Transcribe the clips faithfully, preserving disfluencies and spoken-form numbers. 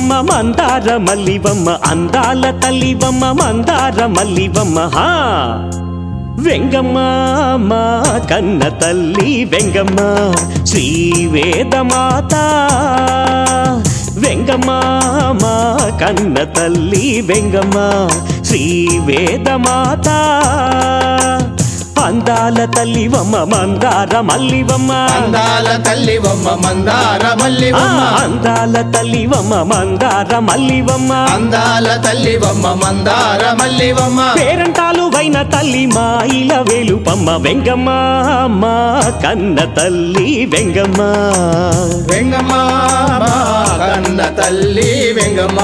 మల్లివమ్మ మందార మల్లివమ్మ అందాల తల్లివమ్మ మందార మల్లివమ్మ హా వెంగమ్మ మా కన్న తల్లి వెంగమ్మ శ్రీ వేదమాత వెంగమ్మ మా కన్న తల్లి వెంగమ్మ శ్రీ వేదమాత అందాల తల్లివమ్మ మందార మల్లివమ్మ అందాల తల్లివమ్మ మందార మల్లివమ్మ అందాల తల్లివమ్మ మందార మల్లివమ్మ అందాల తల్లివమ్మ మందార మల్లివమ్మ పేరంటాలు వైన తల్లి మా ఇల వేలుపమ్మ వెంగమ్మ మా కన్న తల్లి వెంగమ్మ వెంగమ్మ మా కన్న తల్లి వెంగమ్మ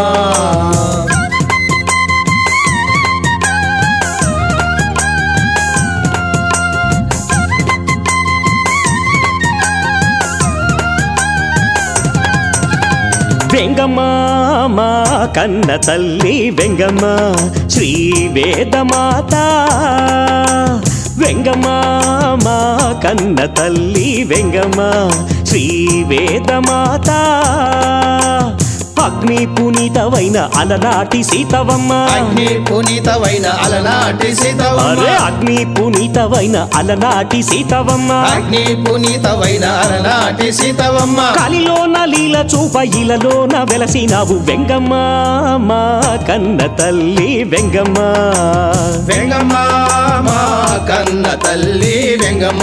వెంగమ్మ మా కన్న తల్లి వెంగమ్మ శ్రీ వేదమాత వెంగమ్మ మా కన్న తల్లి వెంగమ్మ శ్రీ వేదమాత అగ్ని పునీతవైన అలనాటి సీతవమ్మ అగ్ని పునీతవైన అలనాటి సీతవమ్మ అరే అగ్ని పునీతవైన అలనాటి సీతవమ్మ అగ్ని పునీతవైన అలనాటి సీతవమ్మ కలిలోన లీల చూప ఇలలోన వెలసినావు వెంగమ్మ మా కన్న తల్లి వెంగమ్మ వెంగమ్మ మా కన్న తల్లి వెంగమ్మ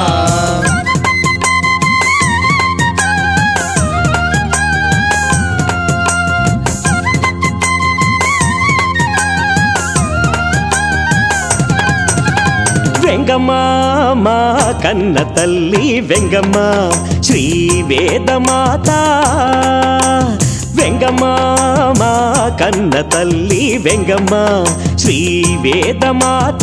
వెంగమ్మ మా కన్న తల్లి వెంగమ్మ శ్రీ వేదమాత వెంగమ్మ మా కన్న తల్లి వెంగమ్మ శ్రీ వేదమాత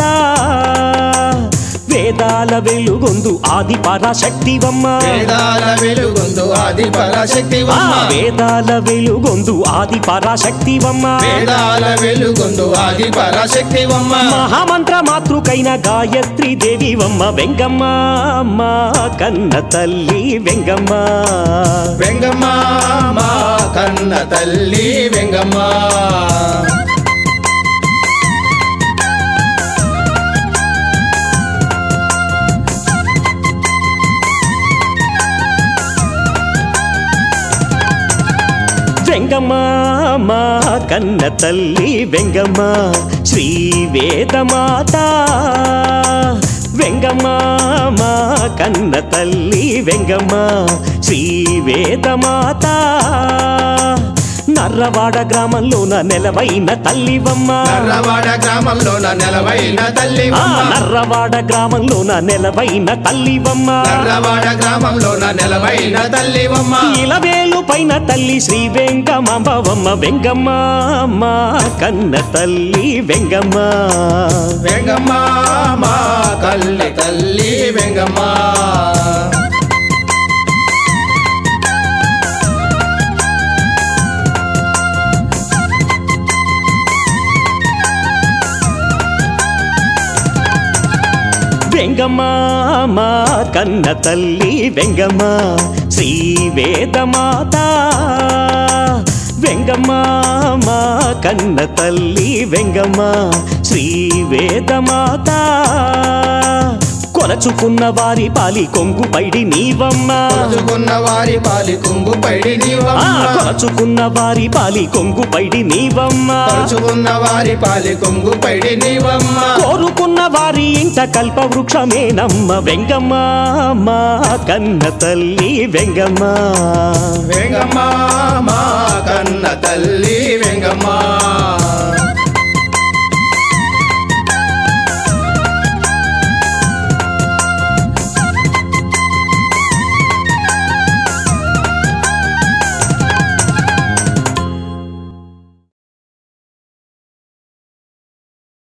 వేదాల వెలుగొందు ఆది పరాశక్తివమ్మ వేదాల వెలుగొందు ఆది పరాశక్తివమ్మ వేదాల వెలుగొందు ఆది పరాశక్తివమ్మ వేదాల వెలుగొందు ఆది పరాశక్తివమ్మ మహామంత్ర మాతృకైన గాయత్రి దేవివమ్మ వెంగమ్మ మా కన్న తల్లి వెంగమ్మ వెంగమ్మ మా కన్న తల్లి వెంగమ్మ వెంగమ్మ మా కన్న తల్లి వెంగమ్మ శ్రీ వేదమాత వెంగమ్మ మా కన్న తల్లి వెంగమ్మ శ్రీ వేదమాత నర్రవాడ గ్రామంలోన నెలవైన తల్లివమ్మ నర్రవాడ గ్రామంలోన నెలవైన తల్లివమ్మ నర్రవాడ గ్రామంలోన నెలవైన తల్లివమ్మ నర్రవాడ గ్రామంలోన నెలవైన తల్లివమ్మ ఇలవేలు పైన తల్లి శ్రీ వెంగమాంబవమ్మ వెంగమ్మ మా కన్న తల్లి వెంగమ్మ వెంగమ్మ మా కన్న తల్లి వెంగమ్మ వెంగమ్మ మా కన్న తల్లి వెంగమ్మ శ్రీ వేదమాత వెంగమ్మ మా కన్న తల్లి వెంగమ్మ శ్రీ వేదమాత కొలచుకున్న వారి పాలి కొంగు పైడి నీవమ్మ కొలచుకున్న వారి పాలి కొంగు పైడి నీవమ్మ కొలచుకున్న వారి పాలి కొంగు పైడి నీవమ్మ కొలచుకున్న వారి పాలి కొంగు పైడి నీవమ్మ కోరుకున్న వారి ఇంట కల్ప వృక్షమేనమ్మ వెంగమ్మ మా కన్న తల్లి వెంగమ్మ వెంగమ్మ మా కన్న తల్లి